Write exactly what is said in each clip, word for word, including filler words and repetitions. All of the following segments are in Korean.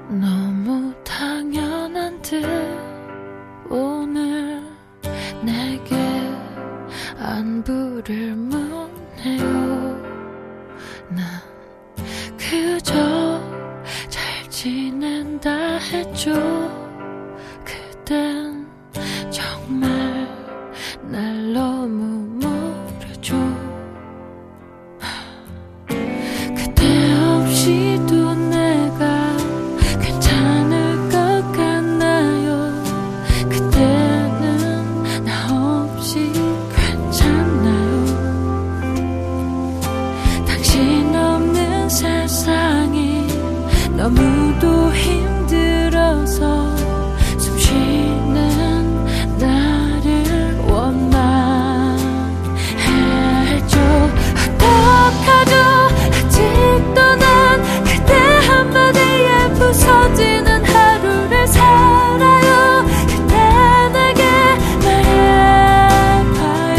너무 당연한 듯 오늘 내게 안부를 묻네요. 난 그저 잘 지낸다 했죠. 그댄 정말 날 너무 모르죠. 그대 없이도 내가 괜찮을 것 같나요? 그대는 나 없이 괜찮나요? 당신 없는 세상이 너무도 힘들어서 숨 쉬는 나를 원망했죠. 어떡하죠? 아직도 난 그대 한마디에 부서지는 하루를 살아요. 그대 내게 말해봐요.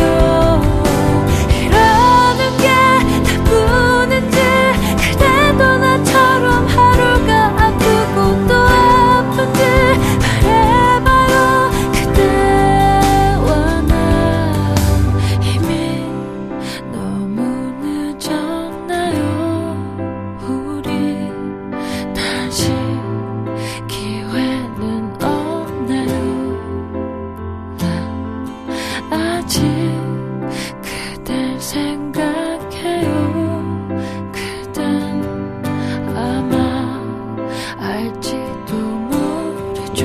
이러는 게 나뿐인지 그대도 나처럼 하루가 아프고 또 아픈지 말해봐요. 그대와 난 이미 너무 늦었나요? 우리 다시 기회는 없나요? 난 아직 그댈 생각해요. 그댄 아마 알지도 모르죠.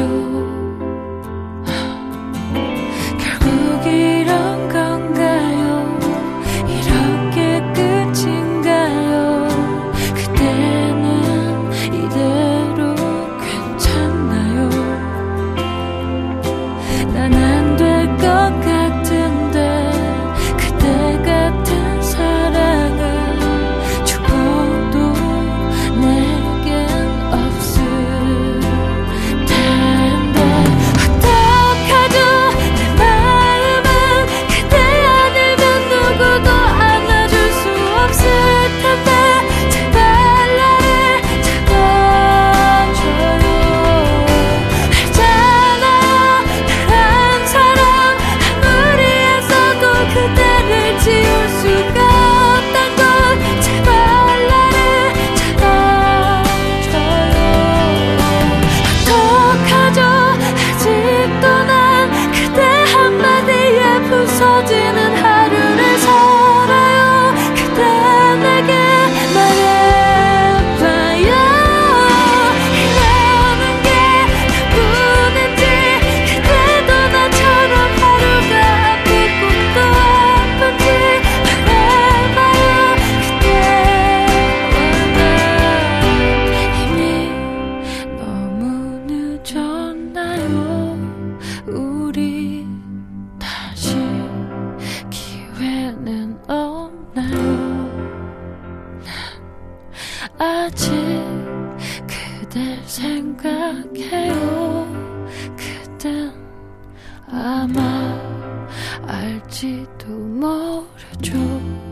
결국 이런 건가요? 이렇게 끝인가요? 그대는 이대로 괜찮나요? 난 안 될 것 같은데 그대 같은 사랑은 죽어도 내겐 없을 텐데 어떡하죠? 내 마음은 그대 아니면 누구도 안아줄 수 없을 텐데 제발 나를 잡아줘요. 알잖아요 날 한 사람 아무리 애써도 그대를 지울 수가 없단 걸. 제발 나를 잡아줘요. 어떡하죠? 아직도 난 그대 한마디에 부서지는 하루를 살아요. 그대 내게 말해봐요. 이러는 게 나뿐인지 그대도 나처럼 하루가 아프고 또 아픈지 말해봐요. 그대와 난 이미 너무 늦었나요? 우리 다시 기회는 없나요? 난 아직 그댈 생각해요. 그댄 아마 알지도 모르죠.